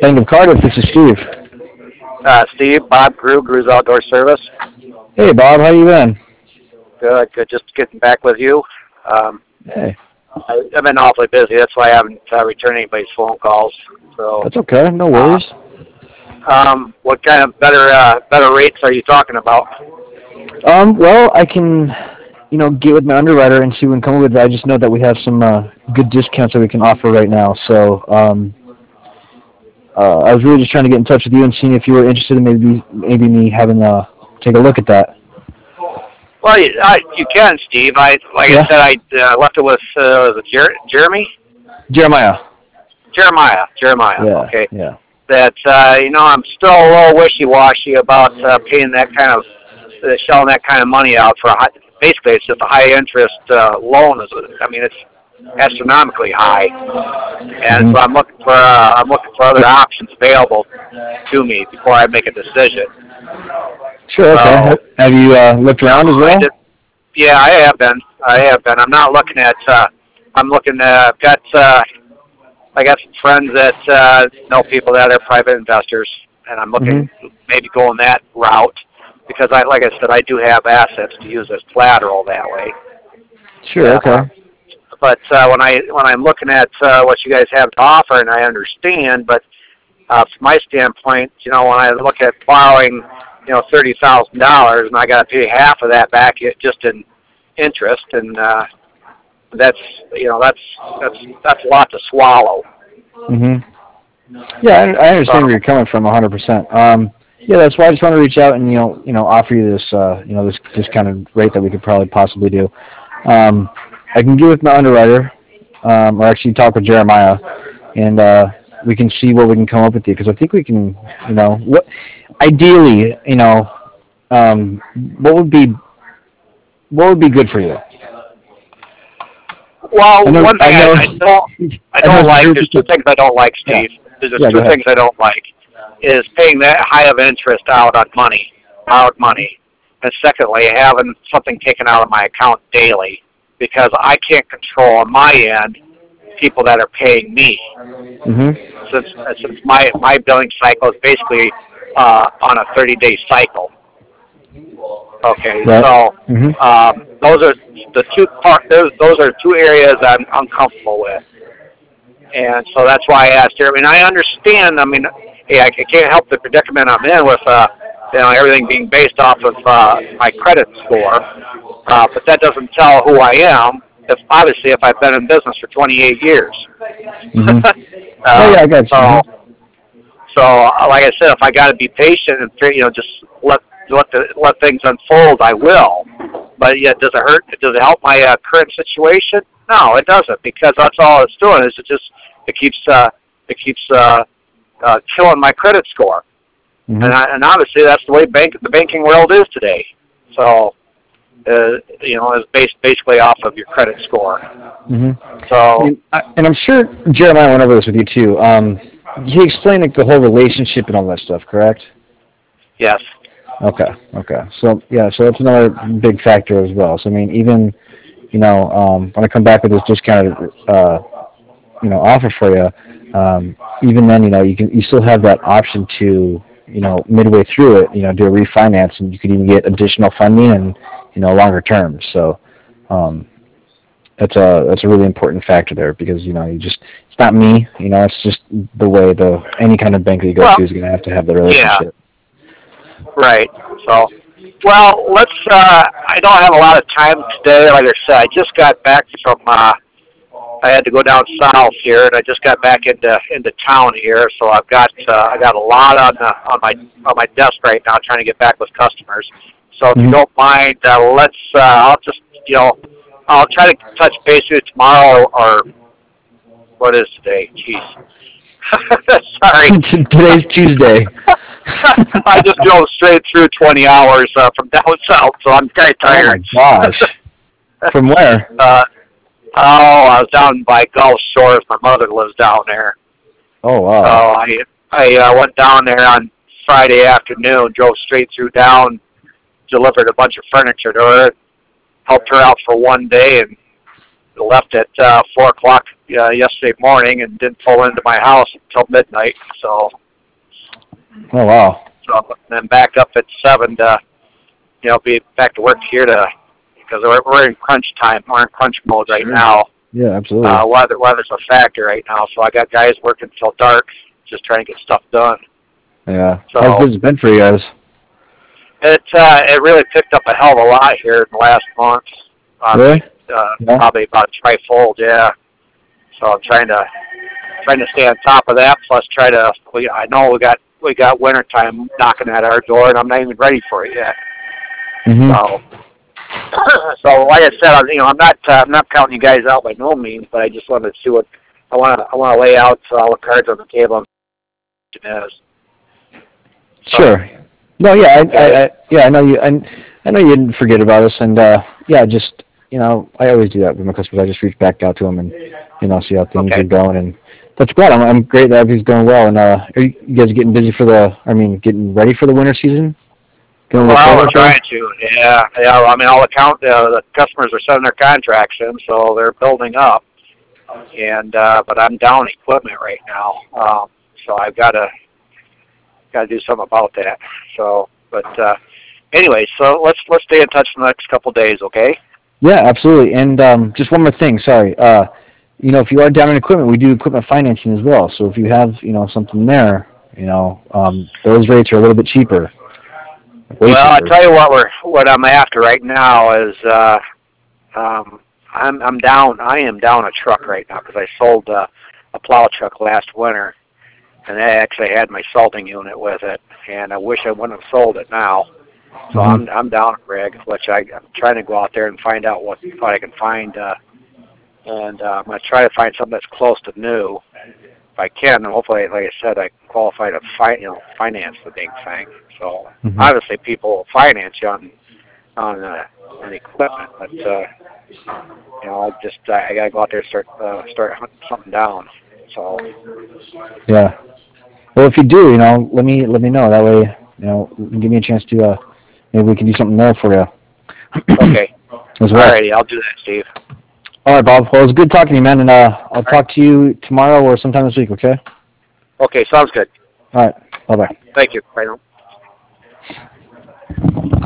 Bank of Cardiff. This is Steve. Steve, Bob Grew, Grew's Outdoor Service. Hey, Bob. How you been? Good, good. Just getting back with you. Um, Hey, I've been awfully busy. That's why I haven't returned anybody's phone calls. So, that's okay. No uh, worries. what kind of better rates are you talking about? Well, I can, get with my underwriter and see what we can come up with. I just know that we have some good discounts that we can offer right now. So, I was really just trying to get in touch with you and seeing if you were interested in maybe me having take a look at that. Well, you can, Steve. Like I Yeah, said, I left it with Jeremy, Jeremiah. Jeremiah. Yeah, Okay. yeah. That I'm still a little wishy-washy about paying that kind of shelling that kind of money out for basically it's just a high interest loan. I mean, it's astronomically high, and hmm so I'm looking for other options available to me before I make a decision. Sure. Okay. So Have you looked around as I well? did. Yeah, I have been. I'm not looking at. I'm looking. I got some friends that know people that are private investors, and I'm hmm looking maybe going that route because like I said, I do have assets to use as collateral that way. Sure. Uh, Okay. but when I'm looking at what you guys have to offer, and I understand, but from my standpoint, when I look at borrowing, $30,000, and I got to pay half of that back just in interest, and that's that's a lot to swallow. hmm Yeah, I understand where So you're coming from 100%. Yeah, that's why I just want to reach out and offer you this this kind of rate that we could probably possibly do. Um, I can get with my underwriter, or actually talk with Jeremiah, and we can see what we can come up with you because I think we can, what ideally, um, what would be what would be good for you? well, one I thing know, I I know don't it's like. very There's two things I don't like, yeah, Steve. There's just yeah. Go two ahead. things I don't like. Is paying that high of interest out on money, borrowed money, and secondly, having something taken out of my account daily because I can't control on my end people that are paying me hmm since my billing cycle is basically on a 30-day cycle. Okay, Right. so hmm those are the those are two areas I'm uncomfortable with. And so that's why I asked her. I mean, I understand. I mean, hey, I can't help the predicament I'm in with, everything being based off of my credit score. But that doesn't tell who I am. If obviously, if I've been in business for 28 years. hmm Oh yeah, uh, I got you. so, like I said, if I got to be patient and just let let things unfold, I will. But yeah, does it hurt? Does it help my current situation? No, it doesn't because that's all it's doing is it keeps killing my credit score, hmm and obviously that's the way the banking world is today. So it's basically off of your credit score. hmm So And I'm sure Jeremiah went over this with you too. He explained like the whole relationship and all that stuff, correct? yes, Okay, okay. So yeah, so that's another big factor as well. So I mean, even when I come back with this discounted offer for you, even then you still have that option to midway through it do a refinance and you could even get additional funding and longer term. So um, that's a really important factor there because it's not me, it's just the way any kind of bank that you go well, to is going to have the yeah, relationship. right. So let's. I don't have a lot of time today. Like I said, I just got back from. I had to go down south here, and I just got back into town here. So I got a lot on my desk right now, trying to get back with customers. So if you hmm don't mind, let's. I'll just I'll try to touch base with you tomorrow or what is today? Jeez. Sorry. Today's Tuesday. I just drove straight through 20 hours from down south, so I'm kind of Oh tired. my gosh. From where? uh, I was down by Gulf Shores. My mother lives down there. Oh So wow. I went down there on Friday afternoon, drove straight through down, delivered a bunch of furniture to her, helped her out for one day, and left at 4 o'clock yesterday morning and didn't pull into my house until midnight. So, Oh, wow. then back up at 7 to, be back to work here because we're in crunch time. We're in crunch mode right now. Yeah, absolutely. Weather's a factor right now, so I got guys working till dark, just trying to get stuff done. Yeah. So, how's business been for you guys? It really picked up a hell of a lot here in the last month. Really? Yeah. Probably about a trifold, yeah. So I'm trying to stay on top of that. Plus, I know we got winter time knocking at our door, and I'm not even ready for it yet. Mm-hmm. So like I said, I'm not counting you guys out by no means, but I just wanted to see what I want to lay out all the cards on the table. Sure. No, yeah, I know you. I know you didn't forget about us, and just I always do that with my customers. I just reach back out to them and see how things are going, and that's great. I'm great that everything's going well. And are you guys getting busy getting ready for the winter season? Well, we're trying to. Yeah. I mean, the customers are sending their contracts in, so they're building up. And but I'm down equipment right now, so I've got to do something about that. So, but anyway, so let's stay in touch the next couple of days, okay? Yeah, absolutely. And just one more thing. Sorry. If you are down in equipment, we do equipment financing as well. So if you have something there, those rates are a little bit cheaper. Well, I tell you what I'm after right now is I'm down. I am down a truck right now because I sold a plow truck last winter, and I actually had my salting unit with it, and I wish I wouldn't have sold it now. So I'm down a rig, which I'm trying to go out there and find out what I can find, and I'm going to try to find something that's close to new. If I can, hopefully, like I said, I can qualify to finance the big thing. So obviously, people finance you on equipment, but I gotta go out there and start hunting something down. So yeah. Well, if you do, let me know. That way, give me a chance to maybe we can do something there for you. Okay. As well. Alrighty, I'll do that, Steve. All right, Bob. Well, it was good talking to you, man, and I'll talk to you tomorrow or sometime this week. Okay. Okay, sounds good. All right. Bye-bye. Thank you. Bye now.